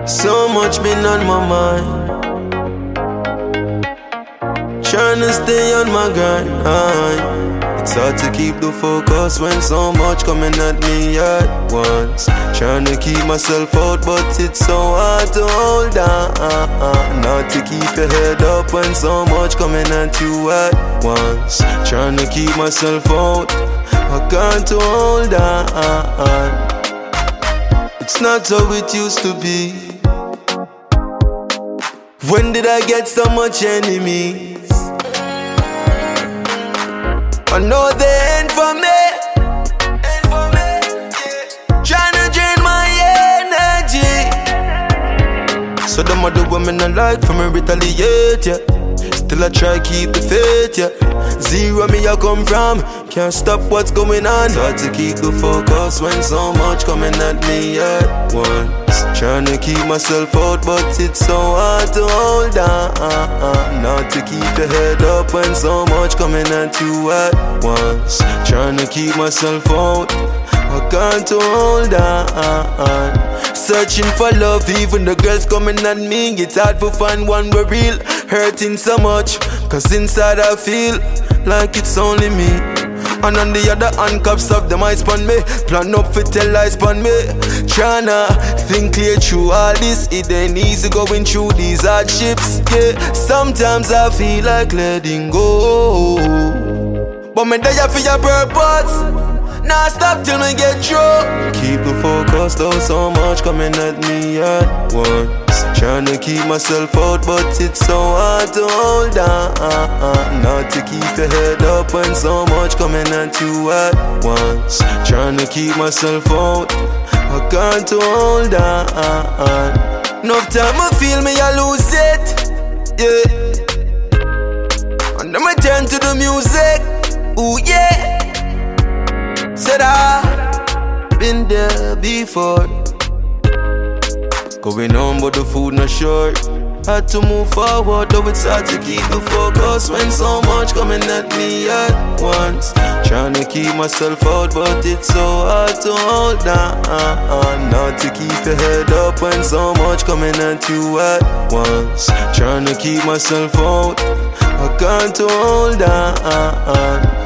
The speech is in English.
So much been on my mind, trying to stay on my grind. It's hard to keep the focus when so much coming at me at once. Trying to keep myself out, but it's so hard to hold on. Not to keep your head up when so much coming at you at once. Trying to keep myself out, I can't hold on. It's not how it used to be. When did I get so much enemies? I know they ain't for me. Tryna drain my energy. So them are the women I like for me retaliate, yeah. Still I try keep the faith, yeah. Zero me I come from, can't stop what's going on. It's hard to keep the focus when so much coming at me at once. Tryna keep myself out, but it's so hard to hold on. Not to keep the head up when so much coming at you at once. Tryna keep myself out, I can't hold on. Searching for love, even the girls coming at me. It's hard to find one we're real. Hurting so much, cause inside I feel like it's only me. And on the other hand, cops of them eyes on me. Plan up for tell lies on me. Tryna think clear through all this. It ain't easy going through these hardships, yeah. Sometimes I feel like letting go, but me there for your purpose. Now stop till me get through. Keep the focus though, so much coming at me at once. Tryna keep myself out, but it's so hard to hold on. Not to keep the head up when so much coming at you at once. Tryna keep myself out, I can't hold on. Enough time I feel me I lose it, yeah. And then I turn to the music, ooh yeah. Said I've been there before. Going on but the food not short. Had to move forward, though it's hard to keep the focus when so much coming at me at once. Trying to keep myself out, but it's so hard to hold on. Not to keep the head up when so much coming at you at once. Trying to keep myself out, I can't hold on.